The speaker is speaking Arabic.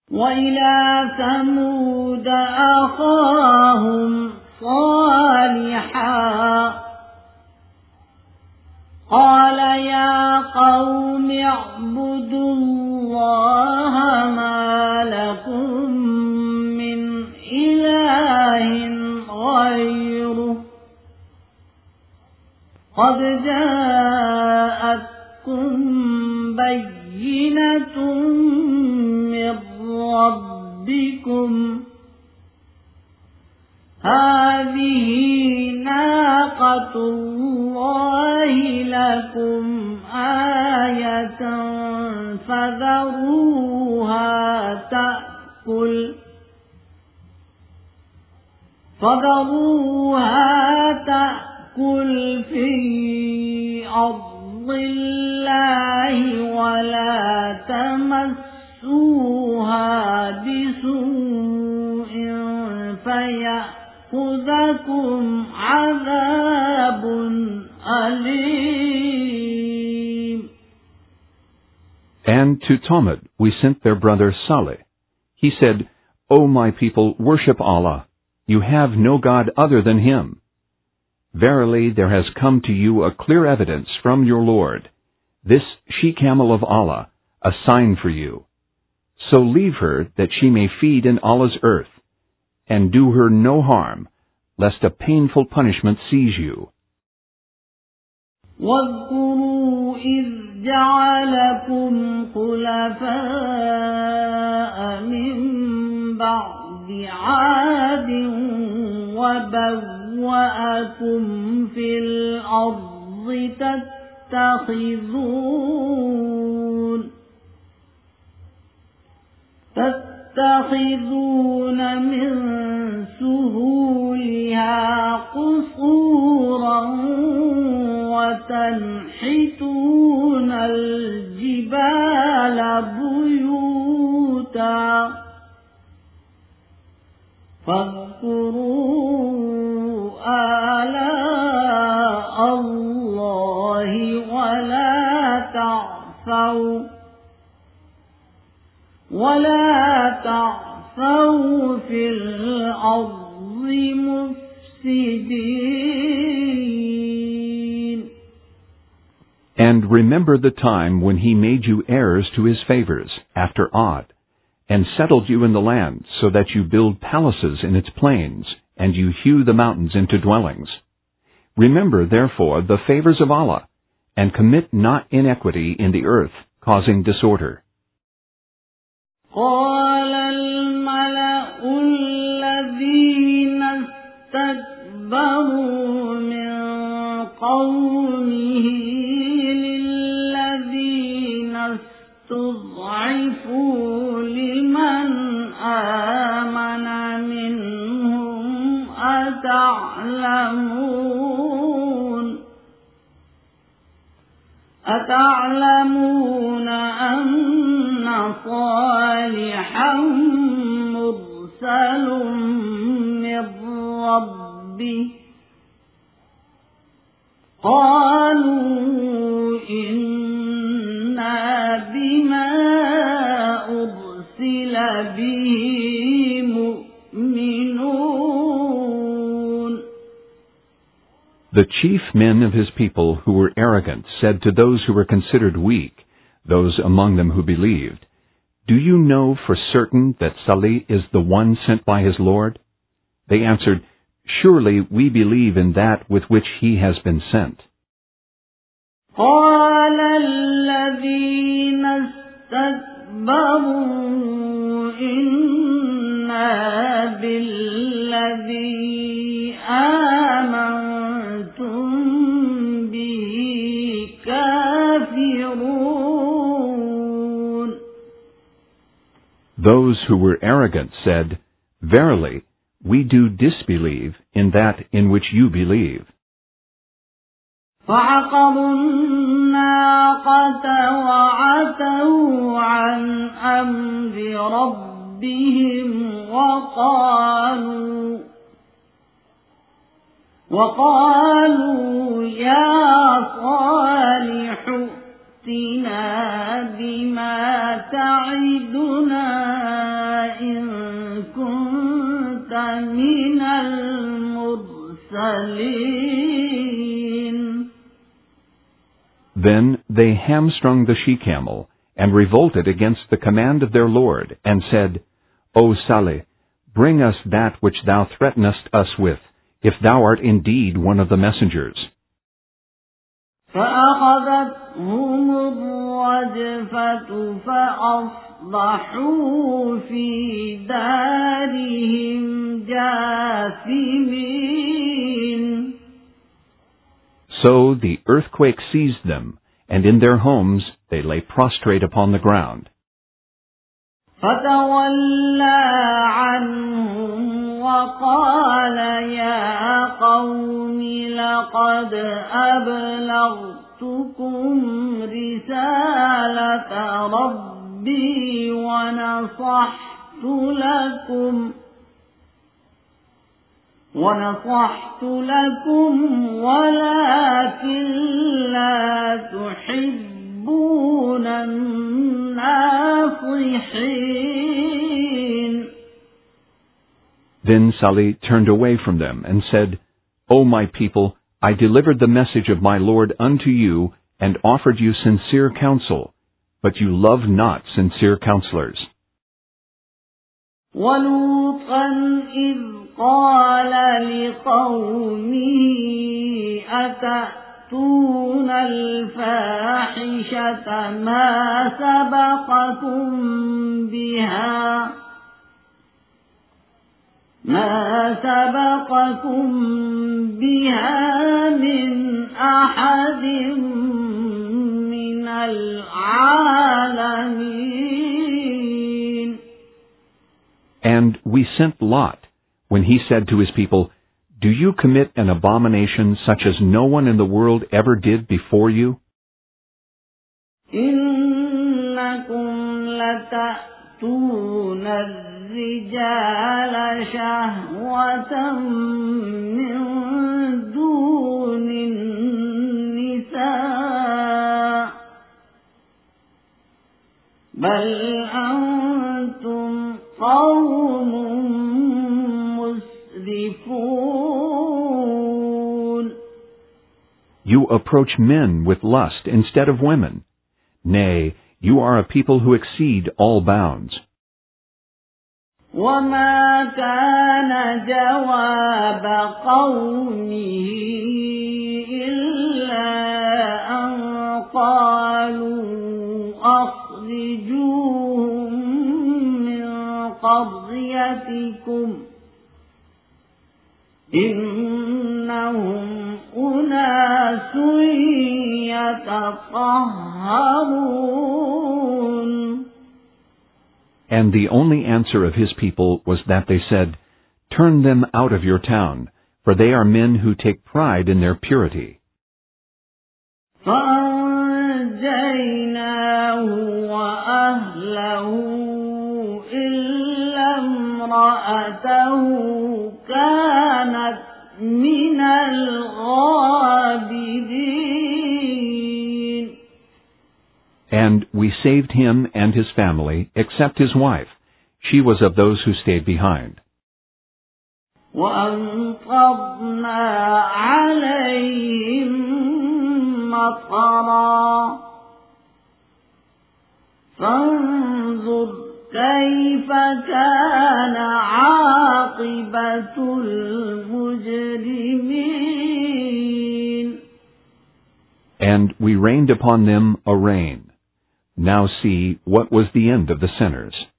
وإلى ثمود أخاهم صالحا قال يا قوم اعبدوا الله ما لكم من إله غيره قد جاءتكم بينة من ربكم هذه ناقة الله لكم آية فذروها تأكل في أرض الله ولا تمسوها بسوء فيأخذكم عذاب أليم. And to Thamud we sent their brother Saleh. He said, O my people, worship Allah. You have no God other than Him. Verily there has come to you a clear evidence from your Lord, this she-camel of Allah, a sign for you. So leave her that she may feed in Allah's earth, and do her no harm, lest a painful punishment seize you. واذكروا إذ جعلكم خلفاء من بعد عاد وبوأكم في الأرض تتخذون من سهولها قصورا وتنحتون الجبال بيوتا فاذكروا آلاء الله ولا تعثوا في الأرض مفسدين. And remember the time when He made you heirs to His favors, after Ad, and settled you in the land, so that you build palaces in its plains, and you hew the mountains into dwellings. Remember, therefore, the favors of Allah, and commit not iniquity in the earth, causing disorder. قال الملأ الذين استكبروا من قومه للذين استضعفوا لمن آمن منهم أتعلمون أن صالحا مرسل من ربه قالوا إنا بما أرسل به مؤمنون. The chief men of his people who were arrogant said to those who were considered weak, those among them who believed, Do you know for certain that Salih is the one sent by his Lord? They answered, Surely we believe in that with which he has been sent. قال الذين استكبروا إنا بالذي آمنتم به كافرون. Those who were arrogant said, Verily, we do disbelieve in that in which you believe. فعقروا الناقة وعتوا عن أمر ربهم وقالوا يا صالح ائتنا بما تعدنا المرسلين. Then they hamstrung the she-camel, and revolted against the command of their Lord, and said, O Saleh, bring us that which thou threatenest us with, if thou art indeed one of the messengers. فأخذتهم الرجفة فأصبحوا في دارهم جاثمين. So the earthquake seized them, and in their homes they lay prostrate upon the ground. فتولى عنهم وقال يا قوم لقد أبلغتكم رسالة ربي ونصحت لكم ولكن لا تحبون الناصحين. Then Salih turned away from them and said, O my people, I delivered the message of my Lord unto you and offered you sincere counsel, but you love not sincere counselors. وَلُوطًا إِذْ قَالَ لِقَوْمِهِ أَتَأْتُونَ الْفَاحِشَةَ مَا سبقكم بها من أحد من العالمين. And we sent Lot, when he said to his people, Do you commit an abomination such as no one in the world ever did before you? إنكم لتأتون الرجال شهوة من دون النساء بل أنتم قوم مسرفون. You approach men with lust instead of women. Nay, you are a people who exceed all bounds. وما كان جواب قومه إلا أن قالوا أخرجوهم من قريتكم إنهم أناس يتطهرون. And the only answer of his people was that they said, Turn them out of your town, for they are men who take pride in their purity. فَأَنْجَيْنَاهُ وَأَهْلَهُ إِلَّا امْرَأَتَهُ كَانَتْ مِنَ الْغَابِرِينَ. And we saved him and his family, except his wife. She was of those who stayed behind. وَأَمْطَرْنَا عَلَيْهِمْ مَطَرًا فَانظُرْ كَيْفَ كَانَ عَاقِبَةُ الْمُجْرِمِينَ. And we rained upon them a rain. Now see what was the end of the sinners.